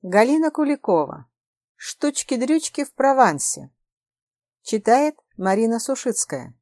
Галина Куликова. «Штучки-дрючки в Провансе». Читает Марина Сушицкая.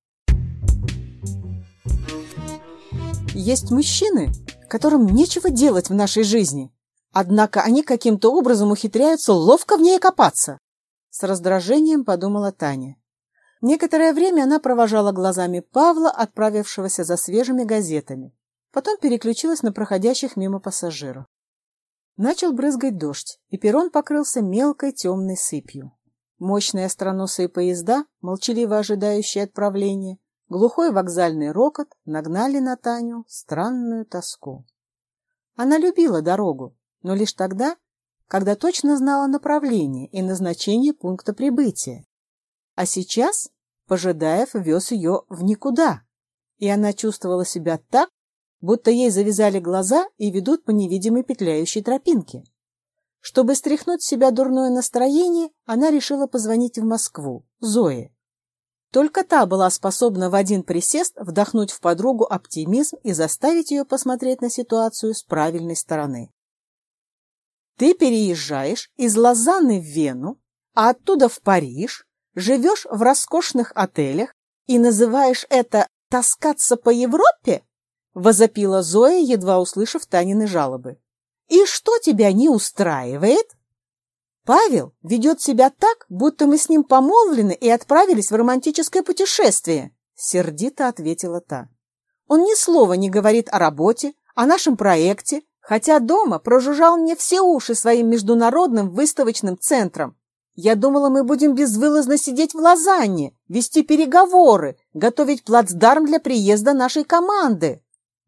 Есть мужчины, которым нечего делать в нашей жизни, однако они каким-то образом ухитряются ловко в ней копаться. С раздражением подумала Таня. Некоторое время она провожала глазами Павла, отправившегося за свежими газетами. Потом переключилась на проходящих мимо пассажиров. Начал брызгать дождь, и перрон покрылся мелкой темной сыпью. Мощные остроносые поезда, молчаливо ожидающие отправления, глухой вокзальный рокот нагнали на Таню странную тоску. Она любила дорогу, но лишь тогда, когда точно знала направление и назначение пункта прибытия. А сейчас Пожидаев вез ее в никуда, и она чувствовала себя так, будто ей завязали глаза и ведут по невидимой петляющей тропинке. Чтобы стряхнуть с себя дурное настроение, она решила позвонить в Москву, Зое. Только та была способна в один присест вдохнуть в подругу оптимизм и заставить ее посмотреть на ситуацию с правильной стороны. Ты переезжаешь из Лозанны в Вену, а оттуда в Париж, живешь в роскошных отелях и называешь это «таскаться по Европе»? Возопила Зоя, едва услышав Танины жалобы. «И что тебя не устраивает?» «Павел ведет себя так, будто мы с ним помолвлены и отправились в романтическое путешествие», — сердито ответила та. «Он ни слова не говорит о работе, о нашем проекте, хотя дома прожужжал мне все уши своим международным выставочным центром. Я думала, мы будем безвылазно сидеть в Лозанне, вести переговоры, готовить плацдарм для приезда нашей команды».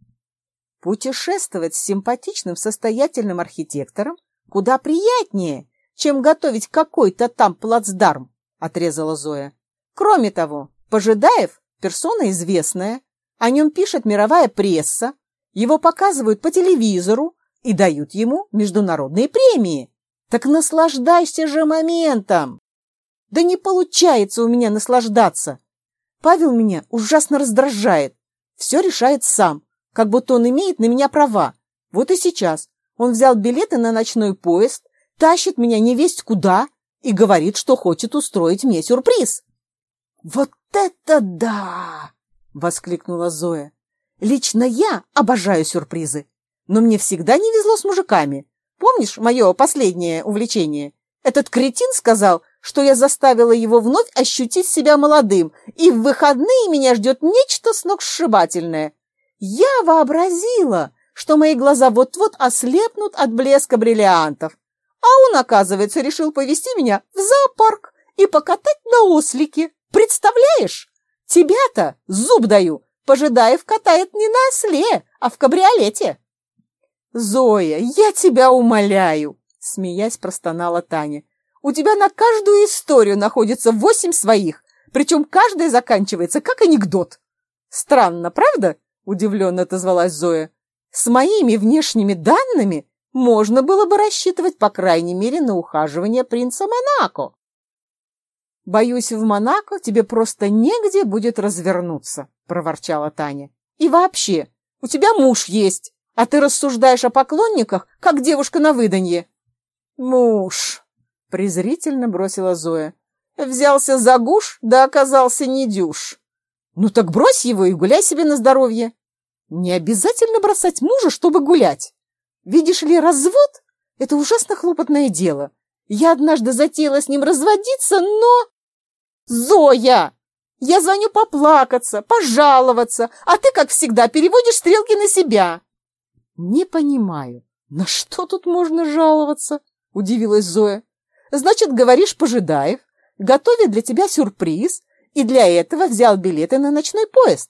Путешествовать с симпатичным состоятельным архитектором куда приятнее, чем готовить какой-то там плацдарм, отрезала Зоя. Кроме того, Пожидаев – персона известная, о нем пишет мировая пресса, его показывают по телевизору и дают ему международные премии. Так наслаждайся же моментом. Да не получается у меня наслаждаться. Павел меня ужасно раздражает, все решает сам, как будто он имеет на меня права. Вот и сейчас он взял билеты на ночной поезд, тащит меня невесть куда и говорит, что хочет устроить мне сюрприз. «Вот это да!» — воскликнула Зоя. «Лично я обожаю сюрпризы, но мне всегда не везло с мужиками. Помнишь мое последнее увлечение? Этот кретин сказал, что я заставила его вновь ощутить себя молодым, и в выходные меня ждет нечто сногсшибательное. Я вообразила, что мои глаза вот-вот ослепнут от блеска бриллиантов. А он, оказывается, решил повезти меня в зоопарк и покатать на ослике. Представляешь? Тебя-то, зуб даю, Пожидаев катает не на осле, а в кабриолете. «Зоя, я тебя умоляю!» — смеясь простонала Таня. «У тебя на каждую историю находится 8 своих, причем каждая заканчивается как анекдот». «Странно, правда?» — удивленно отозвалась Зоя. «С моими внешними данными можно было бы рассчитывать, по крайней мере, на ухаживание принца Монако». «Боюсь, в Монако тебе просто негде будет развернуться», — проворчала Таня. «И вообще, у тебя муж есть, а ты рассуждаешь о поклонниках, как девушка на выданье». «Муж», — презрительно бросила Зоя. «Взялся за гуш, да оказался недюж. Ну так брось его и гуляй себе на здоровье. Не обязательно бросать мужа, чтобы гулять. Видишь ли, развод — это ужасно хлопотное дело. Я однажды затеяла с ним разводиться, но... Зоя! Я звоню поплакаться, пожаловаться, а ты, как всегда, переводишь стрелки на себя». «Не понимаю, на что тут можно жаловаться?» — удивилась Зоя. «Значит, говоришь, Пожидаев готовит для тебя сюрприз и для этого взял билеты на ночной поезд.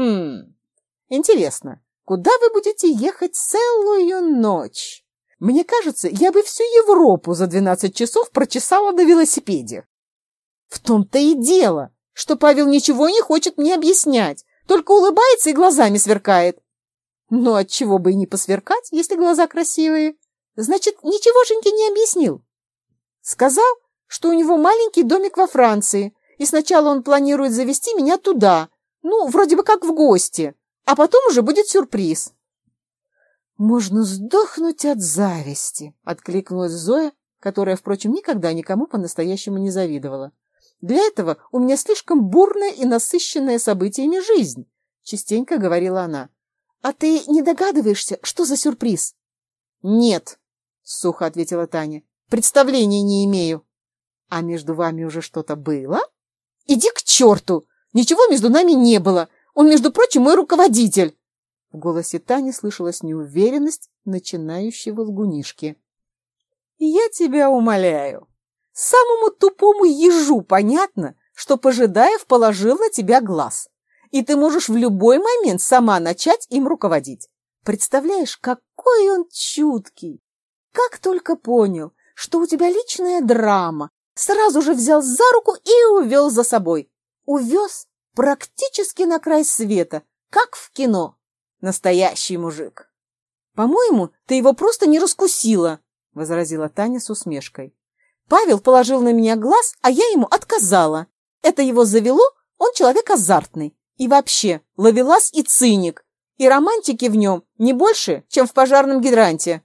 Интересно, куда вы будете ехать целую ночь? Мне кажется, я бы всю Европу за 12 часов прочесала на велосипеде». «В том-то и дело, что Павел ничего не хочет мне объяснять, только улыбается и глазами сверкает». «Ну, отчего бы и не посверкать, если глаза красивые? Значит, ничегошеньки не объяснил. Сказал, что у него маленький домик во Франции, и сначала он планирует завести меня туда, ну, вроде бы как в гости, а потом уже будет сюрприз». «Можно сдохнуть от зависти», — откликнулась Зоя, которая, впрочем, никогда никому по-настоящему не завидовала. «Для этого у меня слишком бурная и насыщенная событиями жизнь», — частенько говорила она. «А ты не догадываешься, что за сюрприз?» «Нет», — сухо ответила Таня, — «представления не имею». «А между вами уже что-то было?» «Иди к черту! Ничего между нами не было. Он, между прочим, мой руководитель». В голосе Тани слышалась неуверенность начинающего лгунишки. «Я тебя умоляю. Самому тупому ежу понятно, что Пожидаев положил на тебя глаз, и ты можешь в любой момент сама начать им руководить. Представляешь, какой он чуткий! Как только понял, что у тебя личная драма, сразу же взял за руку и увел за собой. Увез практически на край света, как в кино. Настоящий мужик. По-моему, ты его просто не раскусила», — возразила Таня с усмешкой. «Павел положил на меня глаз, а я ему отказала. Это его завело, он человек азартный. И вообще, ловелас и циник. И романтики в нем не больше, чем в пожарном гидранте».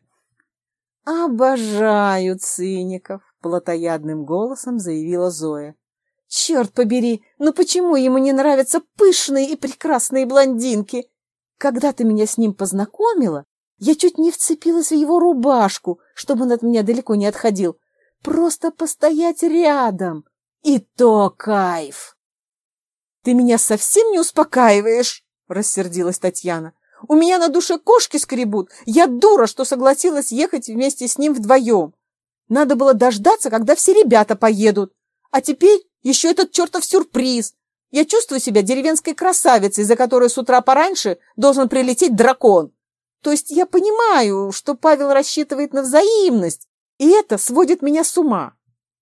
«Обожаю циников», — плотоядным голосом заявила Зоя. «Черт побери, ну почему ему не нравятся пышные и прекрасные блондинки? Когда ты меня с ним познакомила, я чуть не вцепилась в его рубашку, чтобы он от меня далеко не отходил. Просто постоять рядом. И то кайф!» «Ты меня совсем не успокаиваешь», — рассердилась Татьяна. «У меня на душе кошки скребут. Я дура, что согласилась ехать вместе с ним вдвоем. Надо было дождаться, когда все ребята поедут. А теперь еще этот чертов сюрприз. Я чувствую себя деревенской красавицей, за которой с утра пораньше должен прилететь дракон. То есть я понимаю, что Павел рассчитывает на взаимность, и это сводит меня с ума».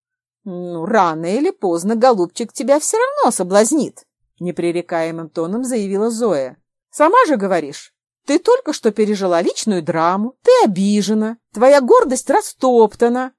«Ну, рано или поздно голубчик тебя все равно соблазнит», — непререкаемым тоном заявила Зоя. «Сама же говоришь, ты только что пережила личную драму, ты обижена, твоя гордость растоптана».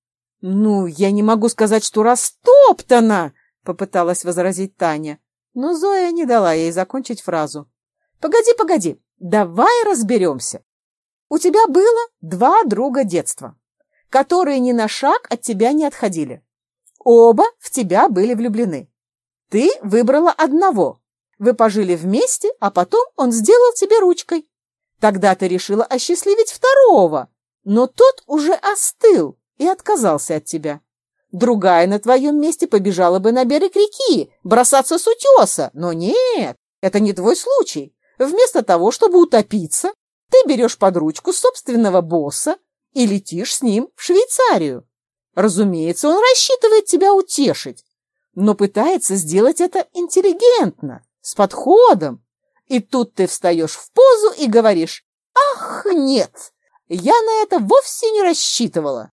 «Ну, я не могу сказать, что растоптана», — попыталась возразить Таня, но Зоя не дала ей закончить фразу. «Погоди, давай разберемся. У тебя было 2 друга детства, которые ни на шаг от тебя не отходили. Оба в тебя были влюблены. Ты выбрала одного. Вы пожили вместе, а потом он сделал тебе ручкой. Тогда ты решила осчастливить второго, но тот уже остыл и отказался от тебя. Другая на твоем месте побежала бы на берег реки, бросаться с утеса, но нет, это не твой случай. Вместо того, чтобы утопиться, ты берешь под ручку собственного босса и летишь с ним в Швейцарию. Разумеется, он рассчитывает тебя утешить, но пытается сделать это интеллигентно, с подходом. И тут ты встаешь в позу и говоришь: «Ах, нет, я на это вовсе не рассчитывала».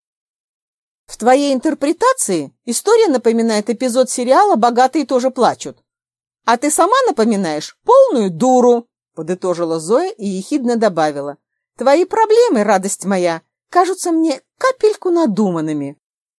В твоей интерпретации история напоминает эпизод сериала «Богатые тоже плачут». «А ты сама напоминаешь полную дуру», — подытожила Зоя и ехидно добавила. «Твои проблемы, радость моя, кажутся мне капельку надуманными».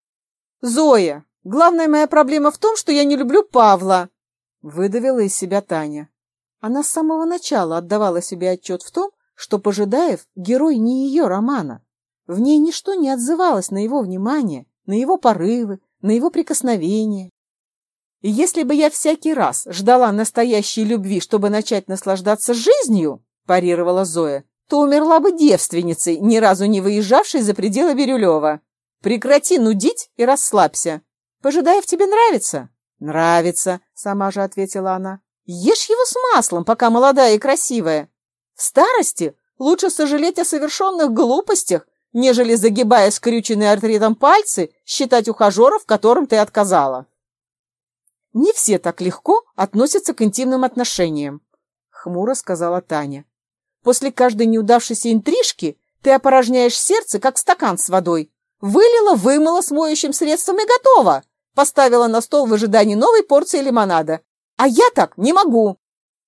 «Зоя, главная моя проблема в том, что я не люблю Павла», — выдавила из себя Таня. Она с самого начала отдавала себе отчет в том, что Пожидаев — герой не ее романа. В ней ничто не отзывалось на его внимание, на его порывы, на его прикосновения. И если бы я всякий раз ждала настоящей любви, чтобы начать наслаждаться жизнью, парировала Зоя, то умерла бы девственницей, ни разу не выезжавшей за пределы Бирюлева. Прекрати нудить и расслабься. Пожидаев тебе нравится? Нравится, сама же ответила она. Ешь его с маслом, пока молодая и красивая. В старости лучше сожалеть о совершенных глупостях, нежели, загибая скрюченные артритом пальцы, считать ухажеров, которым ты отказала. Не все так легко относятся к интимным отношениям, хмуро сказала Таня. После каждой неудавшейся интрижки ты опорожняешь сердце, как стакан с водой. Вылила, вымыла с моющим средством и готово. Поставила на стол в ожидании новой порции лимонада. А я так не могу.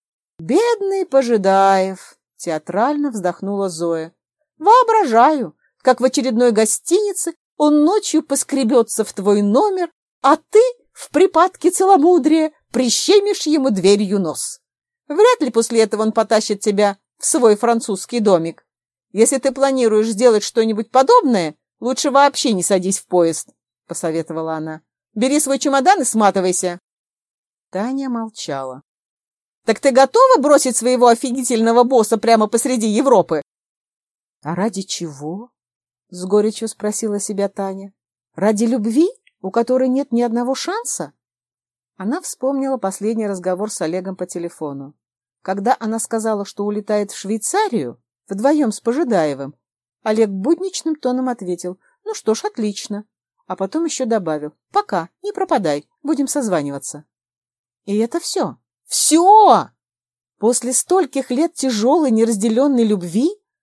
Бедный Пожидаев, театрально вздохнула Зоя. Воображаю, как в очередной гостинице он ночью поскребется в твой номер, а ты в припадке целомудрия прищемишь ему дверью нос. Вряд ли после этого он потащит тебя в свой французский домик. Если ты планируешь сделать что-нибудь подобное, лучше вообще не садись в поезд, посоветовала она. Бери свой чемодан и сматывайся. Таня молчала. Так ты готова бросить своего офигительного босса прямо посреди Европы? А ради чего? С горечью спросила себя Таня. Ради любви, у которой нет ни одного шанса? Она вспомнила последний разговор с Олегом по телефону. Когда она сказала, что улетает в Швейцарию, вдвоем с Пожидаевым, Олег будничным тоном ответил: «Ну что ж, отлично». А потом еще добавил: «Пока, не пропадай, будем созваниваться». И это все. Все! После стольких лет тяжелой неразделенной любви